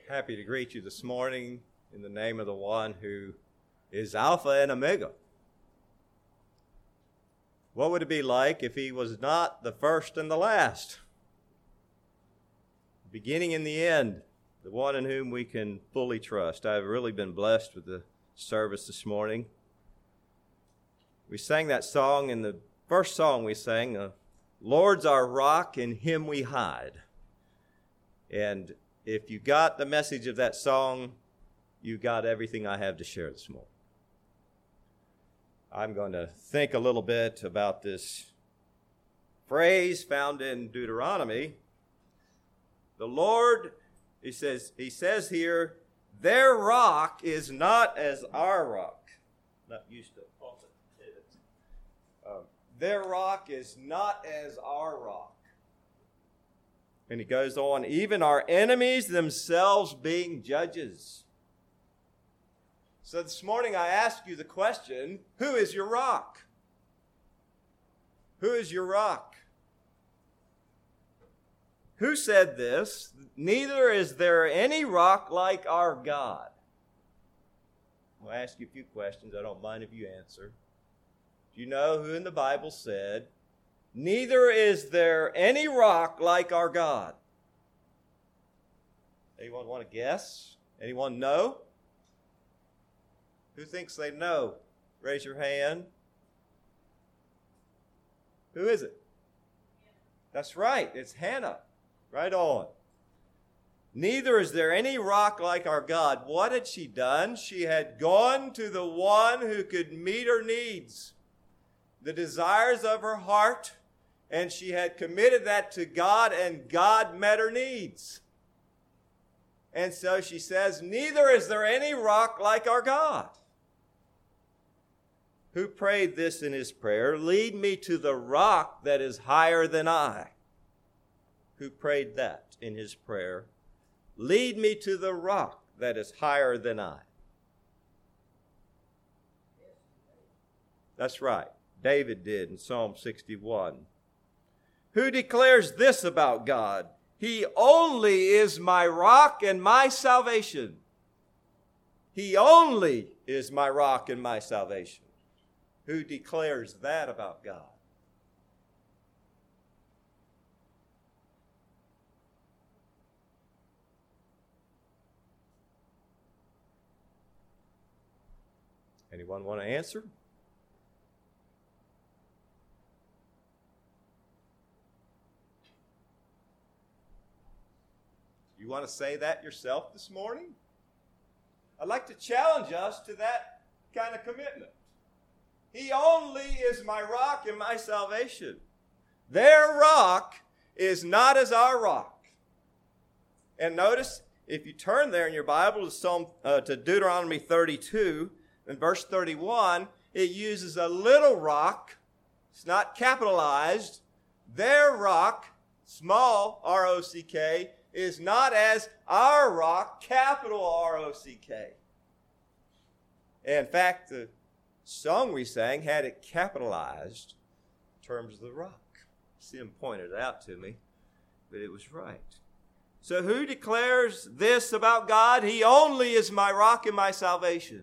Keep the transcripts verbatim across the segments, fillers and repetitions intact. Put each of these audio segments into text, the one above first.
happy to greet you this morning in the name of the one who is Alpha and Omega. What would it be like if he was not the first and the last? Beginning and the end, the one in whom we can fully trust. I've really been blessed with the service this morning. We sang that song, in the first song we sang, uh, Lord's our rock, in him we hide. And if you got the message of that song, you got everything I have to share this morning. I'm going to think a little bit about this phrase found in Deuteronomy. The Lord, he says, he says here, their rock is not as our rock. Not used to it. Um, their rock is not as our rock. And he goes on, even our enemies themselves being judges. So this morning I ask you the question, who is your rock? Who is your rock? Who said this? Neither is there any rock like our God. I'll ask you a few questions. I don't mind if you answer. Do you know who in the Bible said, neither is there any rock like our God? Anyone want to guess? Anyone know? Who thinks they know? Raise your hand. Who is it? That's right. It's Hannah. Right on. Neither is there any rock like our God. What had she done? She had gone to the one who could meet her needs, the desires of her heart, and she had committed that to God, and God met her needs. And so she says, neither is there any rock like our God. Who prayed this in his prayer? Lead me to the rock that is higher than I. Who prayed that in his prayer? Lead me to the rock that is higher than I. That's right. David did in Psalm sixty-one. Who declares this about God? He only is my rock and my salvation. He only is my rock and my salvation. Who declares that about God? Anyone want to answer? You want to say that yourself this morning? I'd like to challenge us to that kind of commitment. He only is my rock and my salvation. Their rock is not as our rock. And notice, if you turn there in your Bible to, Psalm, uh, to Deuteronomy thirty-two, in verse thirty-one, it uses a little rock. It's not capitalized. Their rock, small R O C K, is not as our rock, capital R O C K. In fact, the song we sang had it capitalized in terms of the rock. Sim pointed it out to me, but it was right. So who declares this about God? He only is my rock and my salvation.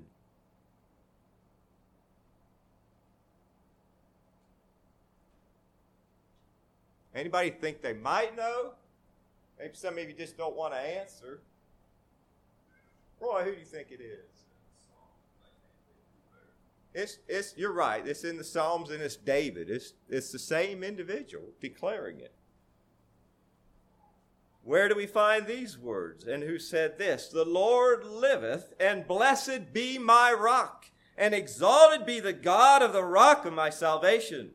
Anybody think they might know? Maybe some of you just don't want to answer. Roy, who do you think it is? It's, it's, you're right. It's in the Psalms and it's David. It's, it's the same individual declaring it. Where do we find these words? And who said this? The Lord liveth, and blessed be my rock, and exalted be the God of the rock of my salvation.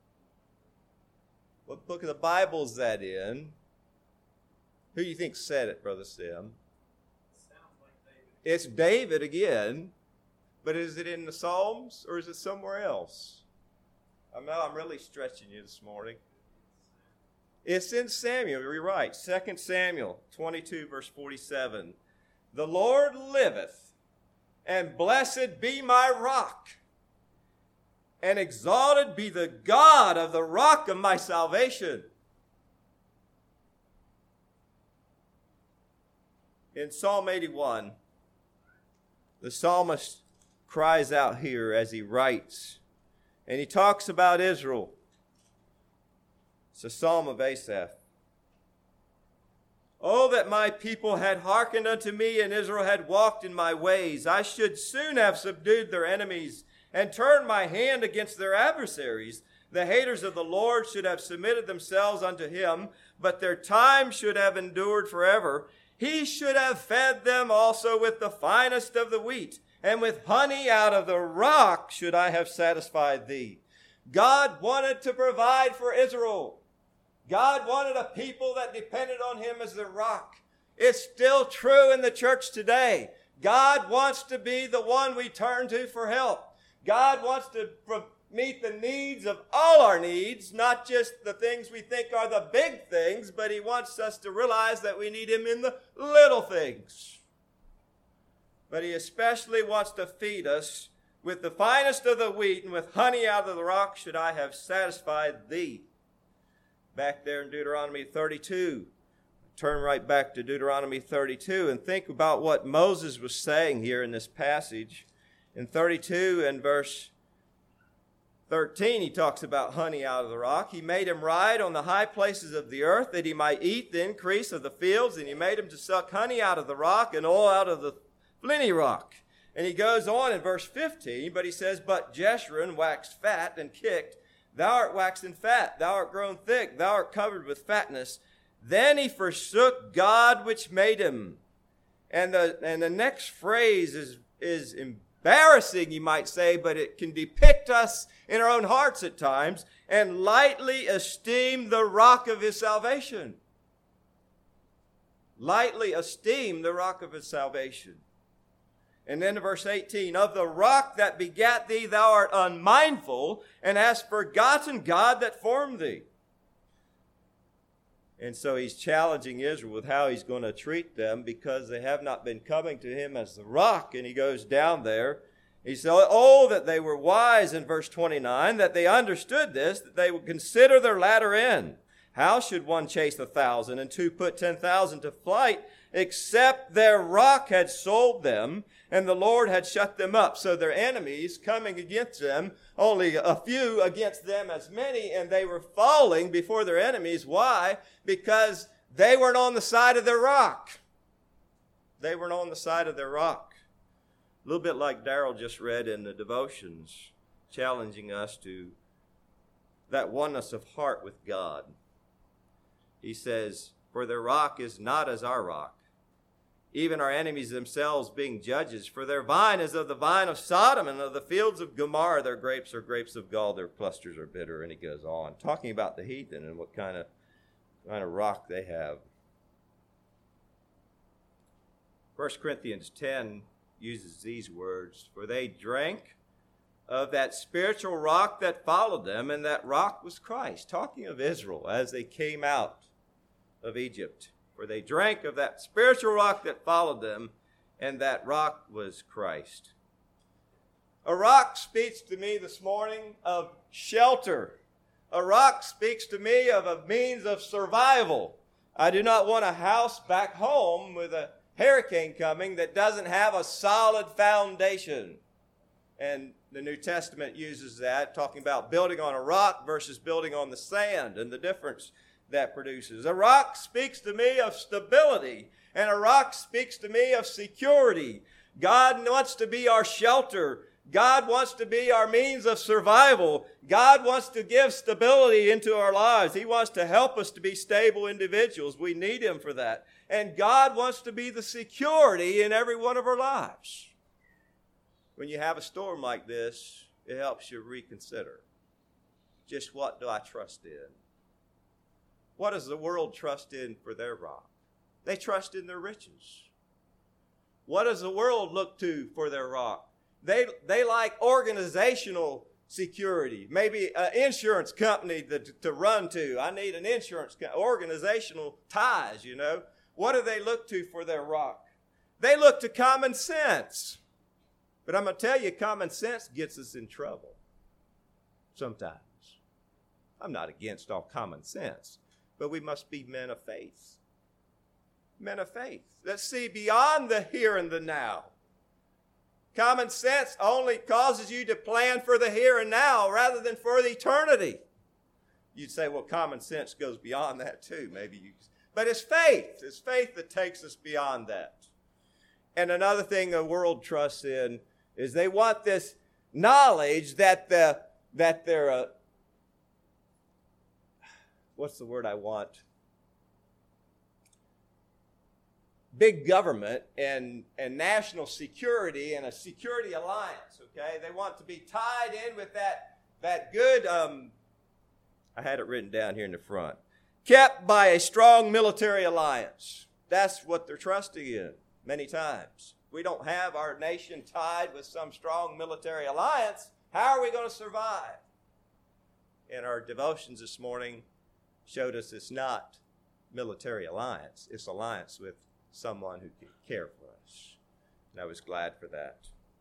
What book of the Bible is that in? Who do you think said it, Brother Sim? It sounds like David. It's David again, but is it in the Psalms or is it somewhere else? I know I'm really stretching you this morning. It's in Samuel, you're right. Second Samuel twenty-two, verse forty-seven. The Lord liveth, and blessed be my rock, and exalted be the God of the rock of my salvation. In Psalm eighty-one, the psalmist cries out here as he writes, and he talks about Israel. It's a psalm of Asaph. Oh, that my people had hearkened unto me, and Israel had walked in my ways. I should soon have subdued their enemies and turned my hand against their adversaries. The haters of the Lord should have submitted themselves unto him, but their time should have endured forever. He should have fed them also with the finest of the wheat, and with honey out of the rock should I have satisfied thee. God wanted to provide for Israel. God wanted a people that depended on him as the rock. It's still true in the church today. God wants to be the one we turn to for help. God wants to pro- meet the needs of all our needs, not just the things we think are the big things, but he wants us to realize that we need him in the little things. But he especially wants to feed us with the finest of the wheat, and with honey out of the rock should I have satisfied thee. Back there in Deuteronomy thirty-two. Turn right back to Deuteronomy thirty-two and think about what Moses was saying here in this passage. In thirty-two and verse thirteen, he talks about honey out of the rock. He made him ride on the high places of the earth, that he might eat the increase of the fields, and he made him to suck honey out of the rock and oil out of the flinty rock. And he goes on in verse fifteen, but he says, But Jeshurun waxed fat and kicked. Thou art waxen fat, thou art grown thick, thou art covered with fatness. Then he forsook God which made him. And the, and the next phrase is, is embarrassing, you might say, but it can depict us in our own hearts at times. And lightly esteemed the rock of his salvation. Lightly esteemed the rock of his salvation. And then in verse eighteen, Of the rock that begat thee thou art unmindful, and hast forgotten God that formed thee. And so he's challenging Israel with how he's going to treat them, because they have not been coming to him as the rock. And he goes down there. He said, Oh, that they were wise, in verse twenty-nine, that they understood this, that they would consider their latter end. How should one chase a thousand, and two put ten thousand to flight, except their rock had sold them, and the Lord had shut them up? So their enemies coming against them, only a few against them as many, and they were falling before their enemies. Why? Because they weren't on the side of their rock. They weren't on the side of their rock. A little bit like Darrell just read in the devotions, challenging us to that oneness of heart with God. He says, For their rock is not as our rock, even our enemies themselves being judges. For their vine is of the vine of Sodom, and of the fields of Gomorrah. Their grapes are grapes of gall, their clusters are bitter. And he goes on, talking about the heathen and what kind of, kind of rock they have. First Corinthians ten uses these words, For they drank of that spiritual rock that followed them, and that rock was Christ. Talking of Israel as they came out of Egypt. For they drank of that spiritual rock that followed them, and that rock was Christ. A rock speaks to me this morning of shelter. A rock speaks to me of a means of survival. I do not want a house back home with a hurricane coming that doesn't have a solid foundation. And the New Testament uses that, talking about building on a rock versus building on the sand, and the difference that produces. A rock speaks to me of stability, and a rock speaks to me of security. God wants to be our shelter. God wants to be our means of survival. God wants to give stability into our lives. He wants to help us to be stable individuals. We need him for that. And God wants to be the security in every one of our lives. When you have a storm like this, it helps you reconsider. Just what do I trust in? What does the world trust in for their rock? They trust in their riches. What does the world look to for their rock? They, they like organizational security, maybe an insurance company to, to run to. I need an insurance company, organizational ties, you know. What do they look to for their rock? They look to common sense. But I'm going to tell you, common sense gets us in trouble sometimes. I'm not against all common sense, but we must be men of faith. men of faith that see beyond the here and the now. Common sense only causes you to plan for the here and now rather than for the eternity. You'd say, well, common sense goes beyond that too. Maybe you, but it's faith. It's faith that takes us beyond that. And another thing the world trusts in is they want this knowledge that the that they're uh, what's the word I want? Big government and, and national security and a security alliance, okay? They want to be tied in with that, that good, um, I had it written down here in the front, kept by a strong military alliance. That's what they're trusting in many times. If we don't have our nation tied with some strong military alliance, how are we going to survive? And our devotions this morning showed us it's not military alliance. It's alliance with someone who can care for us. And I was glad for that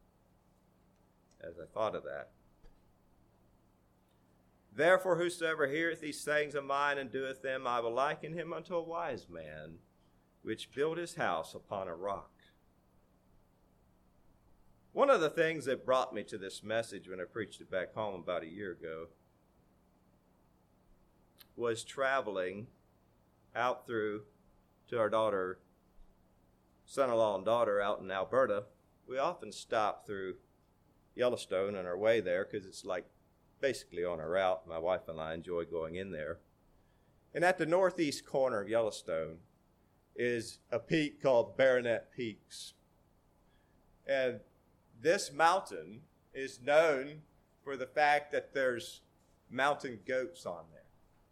as I thought of that. Therefore, whosoever heareth these things of mine and doeth them, I will liken him unto a wise man, which built his house upon a rock. One of the things that brought me to this message when I preached it back home about a year ago was traveling out through to our daughter, son-in-law and daughter out in Alberta. We often stop through Yellowstone on our way there because it's like basically on our route. My wife and I enjoy going in there. And at the northeast corner of Yellowstone is a peak called Baronet Peaks. And this mountain is known for the fact that there's mountain goats on there.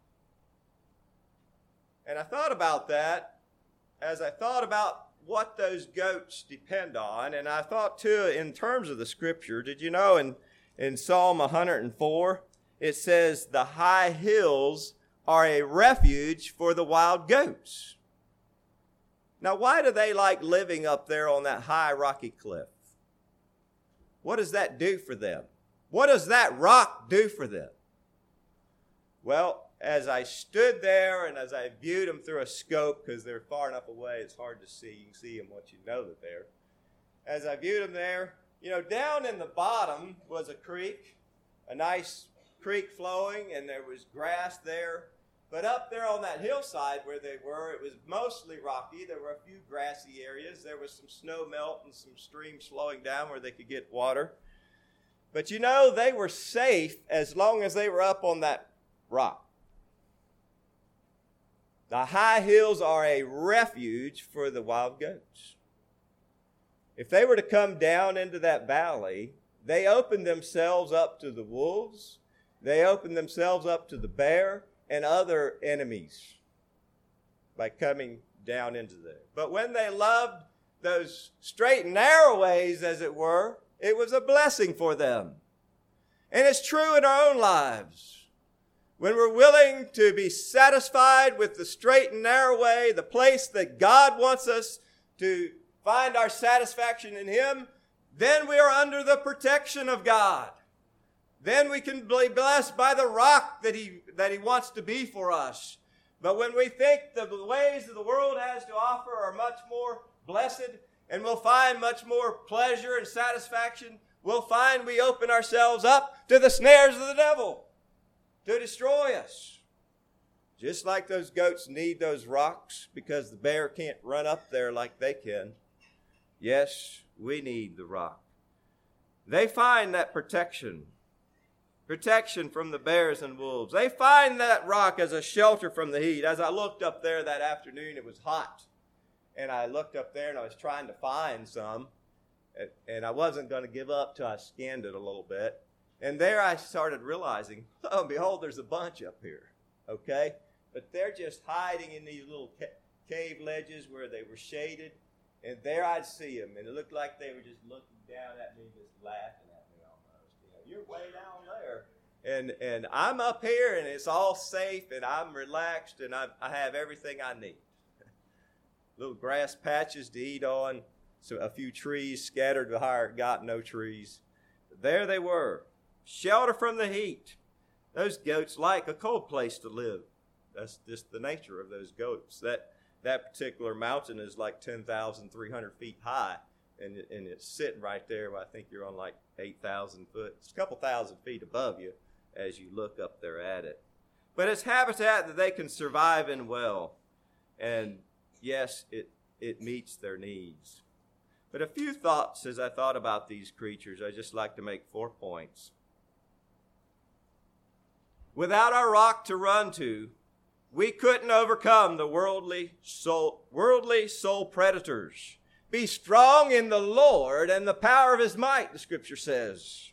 And I thought about that as I thought about what those goats depend on. And I thought, too, in terms of the scripture, did you know in, in Psalm one hundred four, it says, the high hills are a refuge for the wild goats. Now, why do they like living up there on that high rocky cliff? What does that do for them? What does that rock do for them? Well, as I stood there and as I viewed them through a scope, because they're far enough away, it's hard to see. You can see them once you know that they're. As I viewed them there, you know, down in the bottom was a creek, a nice creek flowing, and there was grass there. But up there on that hillside where they were, it was mostly rocky. There were a few grassy areas. There was some snow melt and some streams flowing down where they could get water. But you know, they were safe as long as they were up on that rock. The high hills are a refuge for the wild goats. If they were to come down into that valley, they opened themselves up to the wolves. They opened themselves up to the bear and other enemies by coming down into there. But when they loved those straight and narrow ways, as it were, it was a blessing for them. And it's true in our own lives. When we're willing to be satisfied with the straight and narrow way, the place that God wants us to find our satisfaction in Him, then we are under the protection of God. Then we can be blessed by the rock that he, that he wants to be for us. But when we think the ways that the world has to offer are much more blessed, and we'll find much more pleasure and satisfaction, we'll find we open ourselves up to the snares of the devil to destroy us. Just like those goats need those rocks because the bear can't run up there like they can. Yes, we need the rock. They find that protection. Protection from the bears and wolves. They find that rock as a shelter from the heat. As I looked up there that afternoon, it was hot. And I looked up there and I was trying to find some. And I wasn't going to give up till I scanned it a little bit. And there I started realizing, oh, behold, there's a bunch up here. Okay? But they're just hiding in these little ca- cave ledges where they were shaded. And there I'd see them. And it looked like they were just looking down at me, just laughing at me almost. You know, you're way down there. And and I'm up here, and it's all safe, and I'm relaxed, and I, I have everything I need. Little grass patches to eat on, so a few trees scattered to higher, got no trees. But there they were, shelter from the heat. Those goats like a cold place to live. That's just the nature of those goats. That that particular mountain is like ten thousand three hundred feet high, and, and it's sitting right there. Well, I think you're on like eight thousand foot. It's a couple thousand feet above you as you look up there at it. But it's habitat that they can survive in well. And yes, it, it meets their needs. But a few thoughts as I thought about these creatures. I just like to make four points. Without our rock to run to, we couldn't overcome the worldly soul, worldly soul predators. Be strong in the Lord and the power of his might, the scripture says.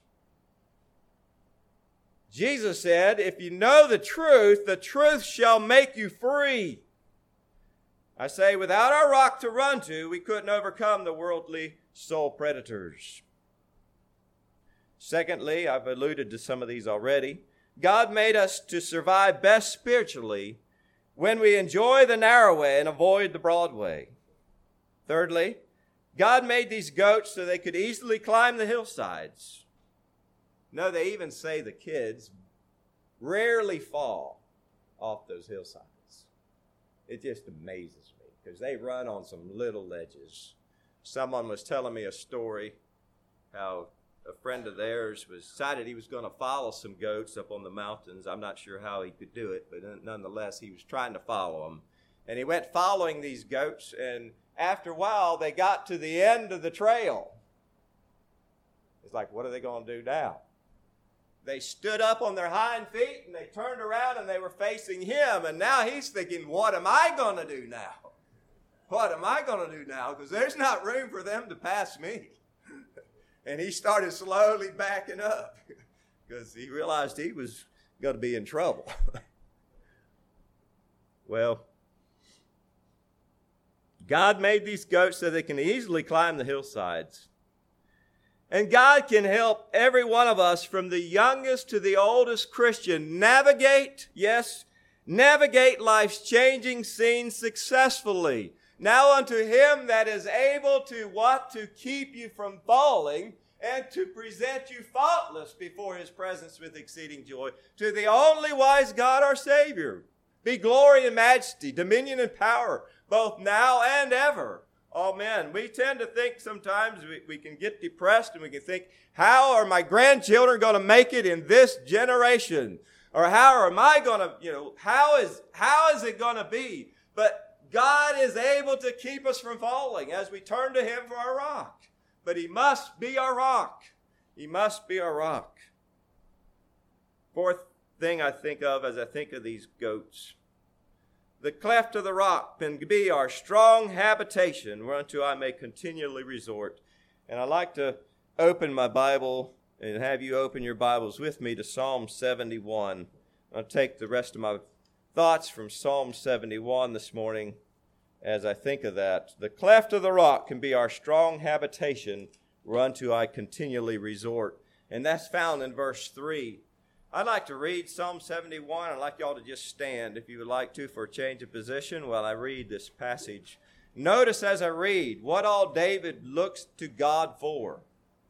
Jesus said, if you know the truth, the truth shall make you free. I say, without our rock to run to, we couldn't overcome the worldly soul predators. Secondly, I've alluded to some of these already. God made us to survive best spiritually when we enjoy the narrow way and avoid the broad way. Thirdly, God made these goats so they could easily climb the hillsides. No, they even say the kids rarely fall off those hillsides. It just amazes me because they run on some little ledges. Someone was telling me a story how a friend of theirs was decided he was going to follow some goats up on the mountains. I'm not sure how he could do it, but nonetheless, he was trying to follow them. And he went following these goats, and after a while, they got to the end of the trail. It's like, what are they going to do now? They stood up on their hind feet, and they turned around, and they were facing him. And now he's thinking, what am I going to do now? What am I going to do now? Because there's not room for them to pass me. And he started slowly backing up because he realized he was going to be in trouble. Well, God made these goats so they can easily climb the hillsides. And God can help every one of us, from the youngest to the oldest Christian, navigate, yes, navigate life's changing scenes successfully. Now unto him that is able to what? To keep you from falling and to present you faultless before his presence with exceeding joy. To the only wise God our Savior be glory and majesty, dominion and power, both now and ever. Amen. We tend to think sometimes we, we can get depressed and we can think, how are my grandchildren going to make it in this generation? Or how am I going to, you know, how is, how is it going to be? But God is able to keep us from falling as we turn to him for our rock. But he must be our rock. He must be our rock. Fourth thing I think of as I think of these goats. The cleft of the rock can be our strong habitation whereunto I may continually resort. And I like to open my Bible and have you open your Bibles with me to Psalm seventy-one. I'll take the rest of my thoughts from Psalm seventy-one this morning as I think of that. The cleft of the rock can be our strong habitation whereunto I continually resort. And that's found in verse three. I'd like to read Psalm seventy-one. I'd like y'all to just stand, if you would like to, for a change of position while I read this passage. Notice as I read what all David looks to God for.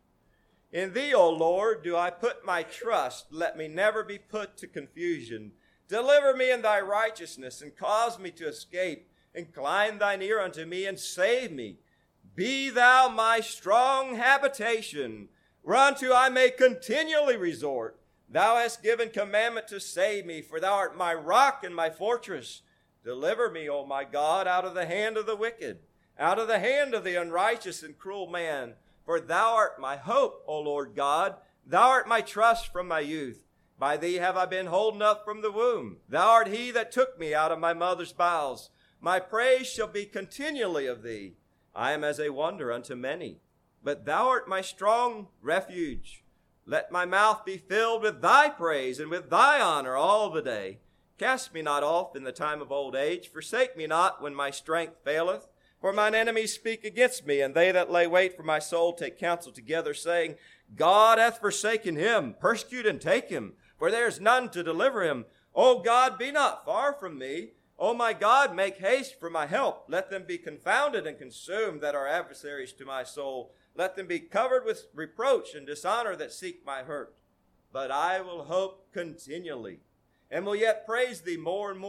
In thee, O Lord, do I put my trust. Let me never be put to confusion. Deliver me in thy righteousness, and cause me to escape. Incline thine ear unto me, and save me. Be thou my strong habitation, whereunto I may continually resort. Thou hast given commandment to save me, for thou art my rock and my fortress. Deliver me, O my God, out of the hand of the wicked, out of the hand of the unrighteous and cruel man. For thou art my hope, O Lord God. Thou art my trust from my youth. By thee have I been holden up from the womb. Thou art he that took me out of my mother's bowels. My praise shall be continually of thee. I am as a wonder unto many, but thou art my strong refuge. Let my mouth be filled with thy praise and with thy honor all the day. Cast me not off in the time of old age. Forsake me not when my strength faileth. For mine enemies speak against me, and they that lay wait for my soul take counsel together, saying, God hath forsaken him. Persecute and take him, for there is none to deliver him. O God, be not far from me. O my God, make haste for my help. Let them be confounded and consumed that are adversaries to my soul. Let them be covered with reproach and dishonor that seek my hurt. But I will hope continually, and will yet praise thee more and more.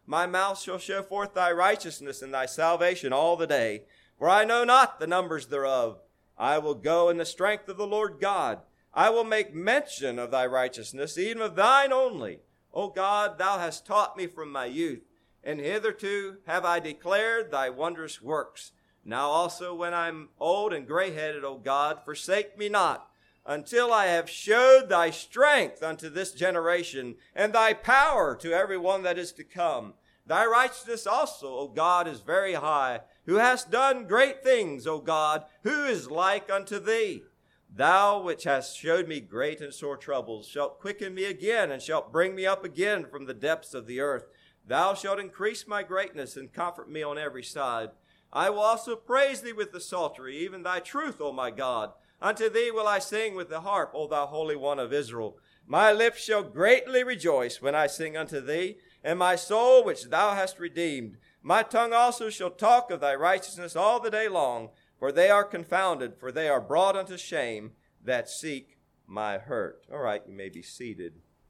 My mouth shall show forth thy righteousness and thy salvation all the day. For I know not the numbers thereof. I will go in the strength of the Lord God. I will make mention of thy righteousness, even of thine only. O God, thou hast taught me from my youth, and hitherto have I declared thy wondrous works. Now also when I am old and gray-headed, O God, forsake me not, until I have showed thy strength unto this generation, and thy power to every one that is to come. Thy righteousness also, O God, is very high, who hast done great things, O God, who is like unto thee? Thou which hast showed me great and sore troubles, shalt quicken me again, and shalt bring me up again from the depths of the earth. Thou shalt increase my greatness, and comfort me on every side. I will also praise thee with the psaltery, even thy truth, O my God. Unto thee will I sing with the harp, O thou Holy One of Israel. My lips shall greatly rejoice when I sing unto thee, and my soul which thou hast redeemed. My tongue also shall talk of thy righteousness all the day long, for they are confounded, for they are brought unto shame that seek my hurt. All right, you may be seated.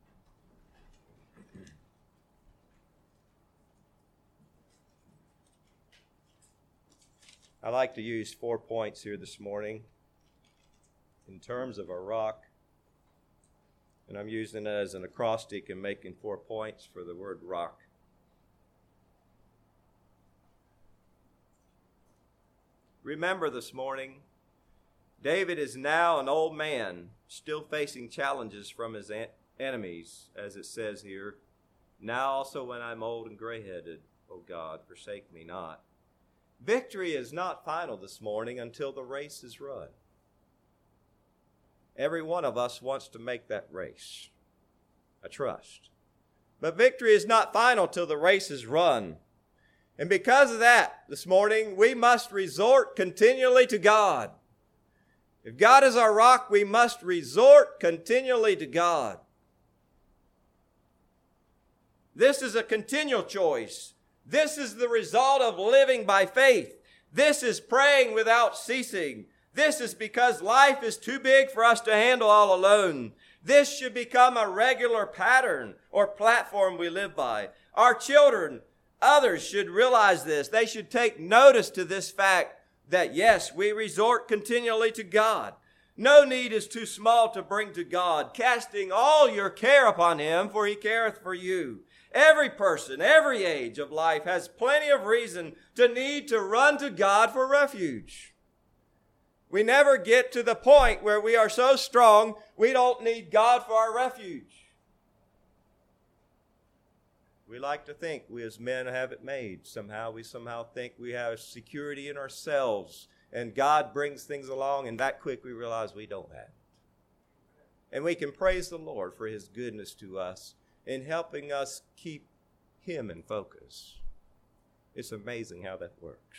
I like to use four points here this morning in terms of a rock. And I'm using it as an acrostic and making four points for the word rock. Remember this morning, David is now an old man, still facing challenges from his an- enemies, as it says here. Now also when I'm old and gray-headed, O God, forsake me not. Victory is not final this morning until the race is run. Every one of us wants to make that race, I trust. But victory is not final till the race is run. And because of that, this morning, we must resort continually to God. If God is our rock, we must resort continually to God. This is a continual choice. This is the result of living by faith. This is praying without ceasing. This is because life is too big for us to handle all alone. This should become a regular pattern or platform we live by. Our children, others should realize this. They should take notice to this fact that, yes, we resort continually to God. No need is too small to bring to God, casting all your care upon him, for he careth for you. Every person, every age of life has plenty of reason to need to run to God for refuge. We never get to the point where we are so strong we don't need God for our refuge. We like to think we as men have it made. Somehow we somehow think we have security in ourselves, and God brings things along, and that quick we realize we don't have it. And we can praise the Lord for his goodness to us in helping us keep him in focus. It's amazing how that works.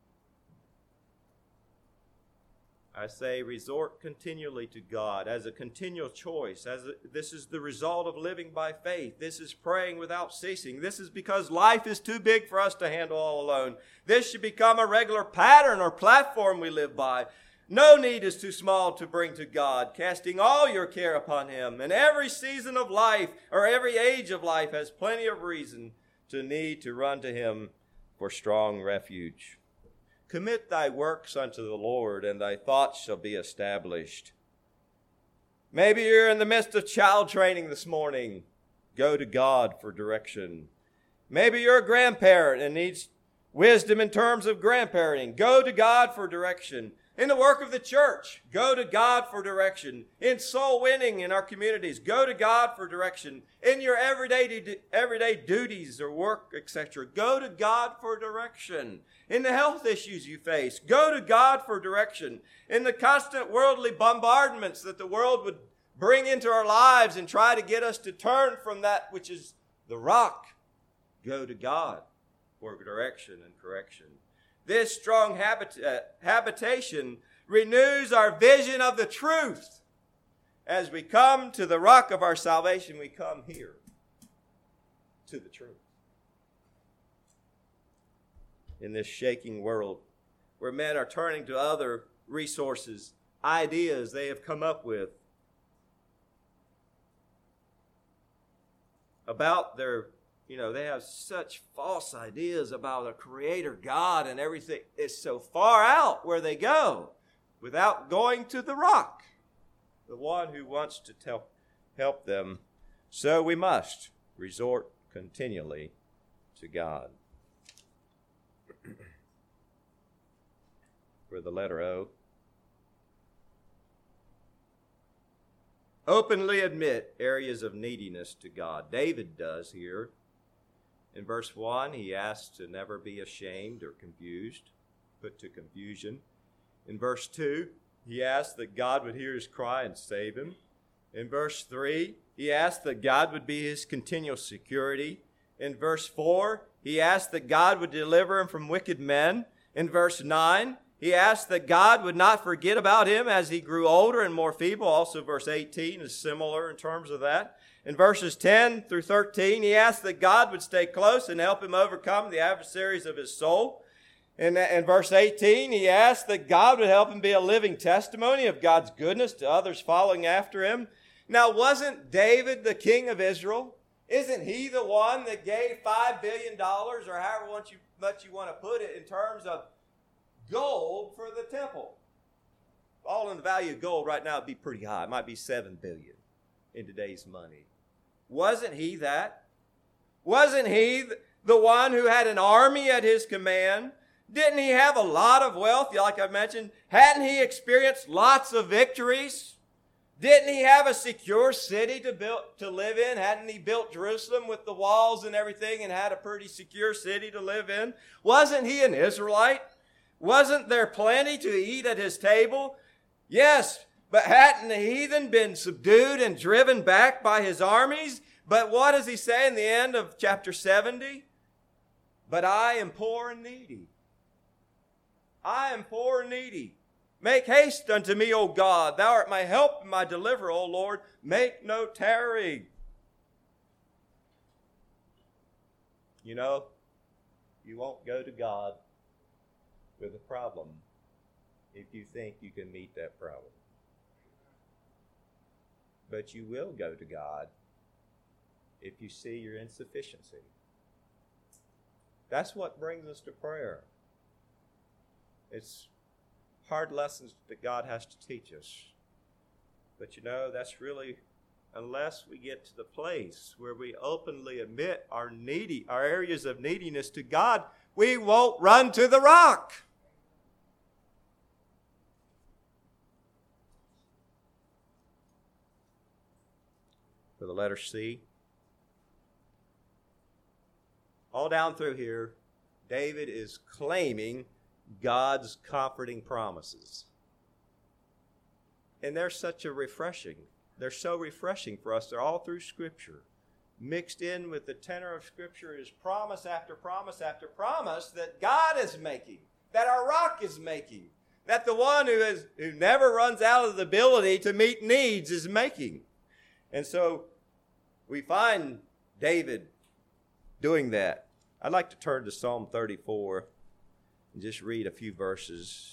I say resort continually to God as a continual choice. As a, this is the result of living by faith. This is praying without ceasing. This is because life is too big for us to handle all alone. This should become a regular pattern or platform we live by. No need is too small to bring to God, casting all your care upon him. And every season of life or every age of life has plenty of reason to need to run to him for strong refuge. Commit thy works unto the Lord, and thy thoughts shall be established. Maybe you're in the midst of child training this morning. Go to God for direction. Maybe you're a grandparent and needs wisdom in terms of grandparenting. Go to God for direction. In the work of the church, go to God for direction. In soul winning in our communities, go to God for direction. In your everyday everyday duties or work, et cetera, go to God for direction. In the health issues you face, go to God for direction. In the constant worldly bombardments that the world would bring into our lives and try to get us to turn from that which is the rock, go to God for direction and correction. This strong habit, uh, habitation renews our vision of the truth. As we come to the rock of our salvation, we come here to the truth. In this shaking world where men are turning to other resources, ideas they have come up with about their you know, they have such false ideas about a creator God and everything. It's so far out where they go without going to the rock, the one who wants to tell, help them. So we must resort continually to God. For the letter O, openly admit areas of neediness to God. David does here. In verse one, he asks to never be ashamed or confused, put to confusion. In verse two, he asks that God would hear his cry and save him. In verse three, he asks that God would be his continual security. In verse four, he asks that God would deliver him from wicked men. In verse nine, he asked that God would not forget about him as he grew older and more feeble. Also, verse eighteen is similar in terms of that. In verses ten through thirteen, he asked that God would stay close and help him overcome the adversaries of his soul. In, in verse eighteen, he asked that God would help him be a living testimony of God's goodness to others following after him. Now, wasn't David the king of Israel? Isn't he the one that gave five billion dollars, or however much you, much you want to put it, in terms of gold for the temple? All in the value of gold right now would be pretty high. It might be seven billion dollars in today's money. Wasn't he that? Wasn't he the one who had an army at his command? Didn't he have a lot of wealth? Like I mentioned, hadn't he experienced lots of victories? Didn't he have a secure city to build, to live in? Hadn't he built Jerusalem with the walls and everything and had a pretty secure city to live in? Wasn't he an Israelite? Wasn't there plenty to eat at his table? Yes, but hadn't the heathen been subdued and driven back by his armies? But what does he say in the end of chapter seventy? But I am poor and needy. I am poor and needy. Make haste unto me, O God. Thou art my help and my deliverer, O Lord. Make no tarry. You know, you won't go to God with a problem if you think you can meet that problem. But you will go to God if you see your insufficiency. That's what brings us to prayer. It's hard lessons that God has to teach us. But you know, that's really, unless we get to the place where we openly admit our needy, our areas of neediness to God, we won't run to the rock. For the letter C, all down through here, David is claiming God's comforting promises. And they're such a refreshing, they're so refreshing for us. They're all through Scripture. Mixed in with the tenor of Scripture is promise after promise after promise that God is making, that our rock is making, that the one who is who never runs out of the ability to meet needs is making. And so we find David doing that. I'd like to turn to Psalm thirty-four and just read a few verses.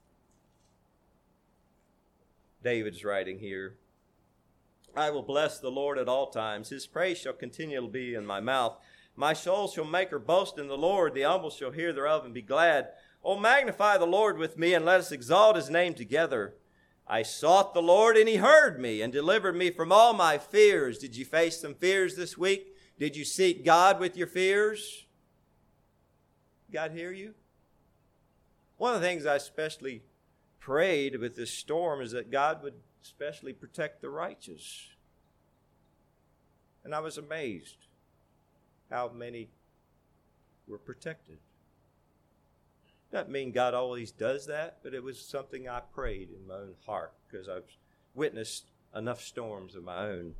David's writing here. I will bless the Lord at all times. His praise shall continually be in my mouth. My soul shall make her boast in the Lord. The humble shall hear thereof and be glad. O magnify the Lord with me, and let us exalt his name together. I sought the Lord, and he heard me and delivered me from all my fears. Did you face some fears this week? Did you seek God with your fears? God hear you? One of the things I especially prayed with this storm is that God would especially protect the righteous. And I was amazed how many were protected. Doesn't mean God always does that, but it was something I prayed in my own heart because I've witnessed enough storms of my own.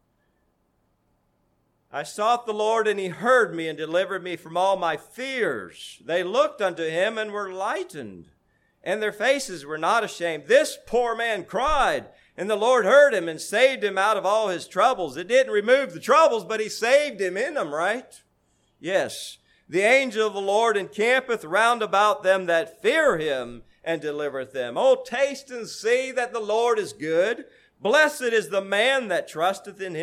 I sought the Lord, and he heard me and delivered me from all my fears. They looked unto him and were lightened, and their faces were not ashamed. This poor man cried, and the Lord heard him and saved him out of all his troubles. It didn't remove the troubles, but he saved him in them, right? Yes. The angel of the Lord encampeth round about them that fear him and delivereth them. Oh, taste and see that the Lord is good. Blessed is the man that trusteth in him.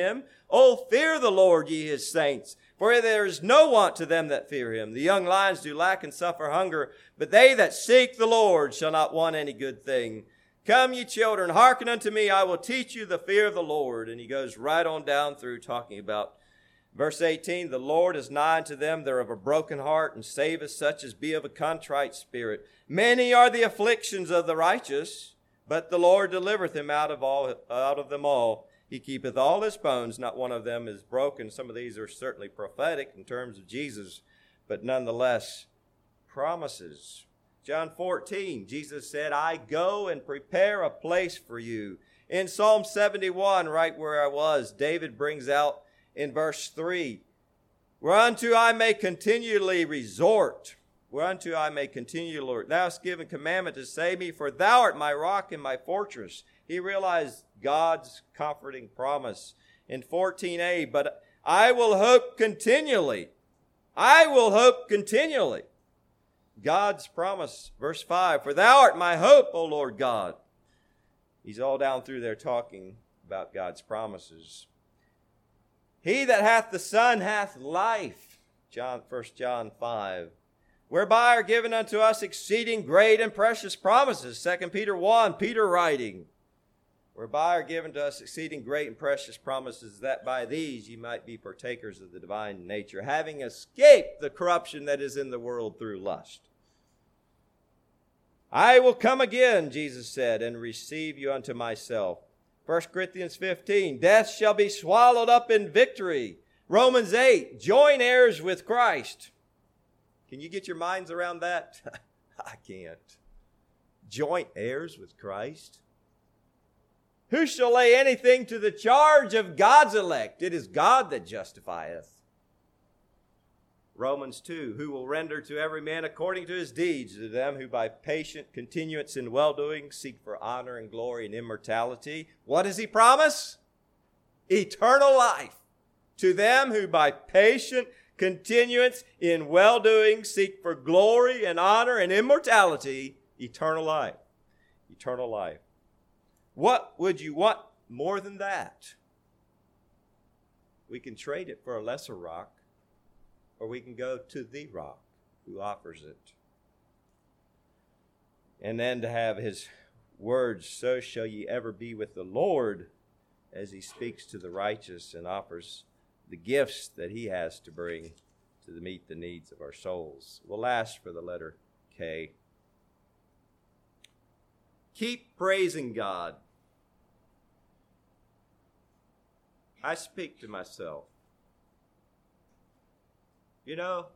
Oh, fear the Lord, ye his saints, for there is no want to them that fear him. The young lions do lack and suffer hunger, but they that seek the Lord shall not want any good thing. Come, ye children, hearken unto me, I will teach you the fear of the Lord. And he goes right on down through talking about verse eighteen, the Lord is nigh unto them that are of a broken heart, and saveth such as be of a contrite spirit. Many are the afflictions of the righteous, but the Lord delivereth him out of all out of them all. He keepeth all his bones, not one of them is broken. Some of these are certainly prophetic in terms of Jesus, but nonetheless promises. John fourteen, Jesus said, I go and prepare a place for you. In Psalm seventy-one, right where I was, David brings out in verse three, whereunto I may continually resort, whereunto I may continually, Lord, thou hast given commandment to save me, for thou art my rock and my fortress. He realized God's comforting promise. In fourteen a, but I will hope continually. I will hope continually. God's promise, verse five, for thou art my hope, O Lord God. He's all down through there talking about God's promises. He that hath the Son hath life. John, First John five. Whereby are given unto us exceeding great and precious promises. Second Peter one, Peter writing. Whereby are given to us exceeding great and precious promises, that by these ye might be partakers of the divine nature, having escaped the corruption that is in the world through lust. I will come again, Jesus said, and receive you unto myself. First Corinthians fifteen, death shall be swallowed up in victory. Romans eight, join heirs with Christ. Can you get your minds around that? I can't. Joint heirs with Christ? Who shall lay anything to the charge of God's elect? It is God that justifieth. Romans two, who will render to every man according to his deeds, to them who by patient continuance in well-doing seek for honor and glory and immortality. What does he promise? Eternal life. To them who by patient continuance in well-doing seek for glory and honor and immortality, eternal life. Eternal life. What would you want more than that? We can trade it for a lesser rock, or we can go to the rock who offers it. And then to have his words, so shall ye ever be with the Lord, as he speaks to the righteous and offers the gifts that he has to bring to meet the needs of our souls. We'll last for the letter K. Keep praising God. I speak to myself. You know,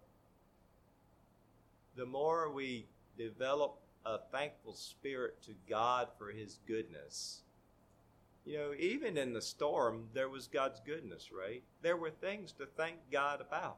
the more we develop a thankful spirit to God for his goodness, you know, even in the storm, there was God's goodness, right? There were things to thank God about.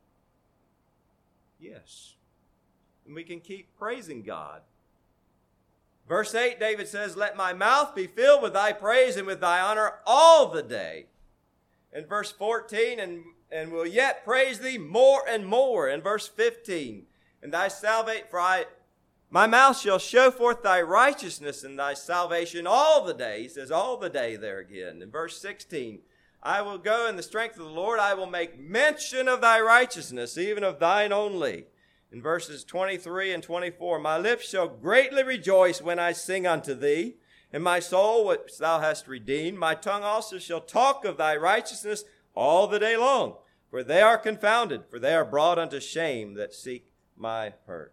Yes. And we can keep praising God. Verse eight, David says, let my mouth be filled with thy praise and with thy honor all the day. In verse fourteen, and, and will yet praise thee more and more. In verse fifteen, and thy salvation, for I, my mouth shall show forth thy righteousness and thy salvation all the day. He says all the day there again. In verse sixteen, I will go in the strength of the Lord. I will make mention of thy righteousness, even of thine only. In verses twenty-three and twenty-four, my lips shall greatly rejoice when I sing unto thee, and my soul which thou hast redeemed. My tongue also shall talk of thy righteousness all the day long. For they are confounded, for they are brought unto shame that seek my hurt.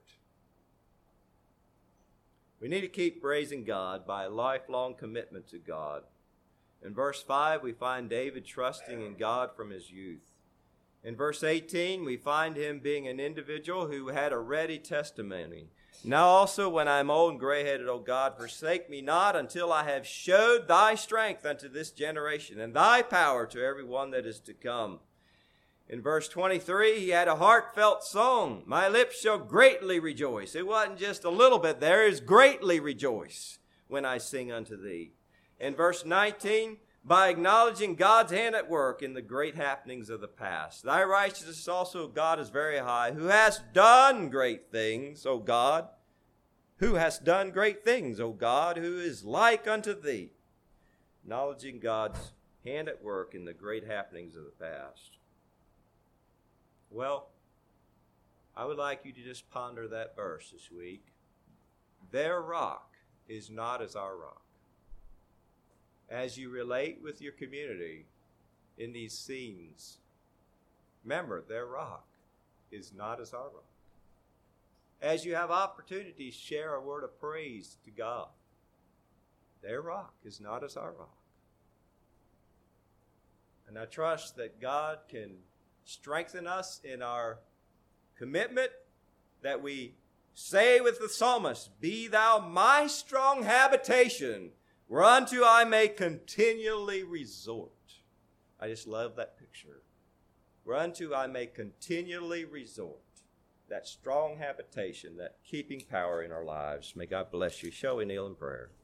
We need to keep praising God by a lifelong commitment to God. In verse five, we find David trusting in God from his youth. In verse eighteen, we find him being an individual who had a ready testimony. Now also, when I am old and gray-headed, O God, forsake me not until I have showed thy strength unto this generation, and thy power to every one that is to come. In verse twenty-three, he had a heartfelt song. My lips shall greatly rejoice. It wasn't just a little bit there. It is greatly rejoice when I sing unto thee. In verse nineteen, by acknowledging God's hand at work in the great happenings of the past. Thy righteousness also, God, is very high, who hast done great things, O God. Who hast done great things, O God, who is like unto thee. Acknowledging God's hand at work in the great happenings of the past. Well, I would like you to just ponder that verse this week. Their rock is not as our rock. As you relate with your community in these scenes, remember, their rock is not as our rock. As you have opportunities, share a word of praise to God. Their rock is not as our rock. And I trust that God can strengthen us in our commitment, that we say with the psalmist, "Be thou my strong habitation, whereunto I may continually resort." I just love that picture. Whereunto I may continually resort. That strong habitation, that keeping power in our lives. May God bless you. Shall we kneel in prayer?